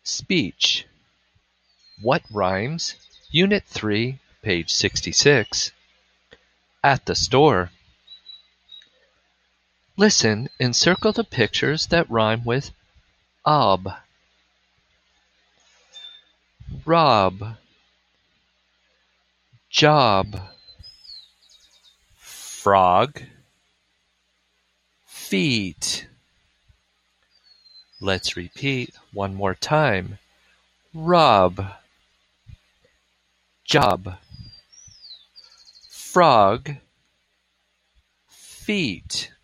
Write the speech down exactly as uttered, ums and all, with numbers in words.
Speech. What rhymes? Unit three, page sixty-six. At the store. Listen and circle the pictures that rhyme with ob. Rob. Job. Frog. Feet. Let's repeat one more time. Rob. Job. Frog. Feet.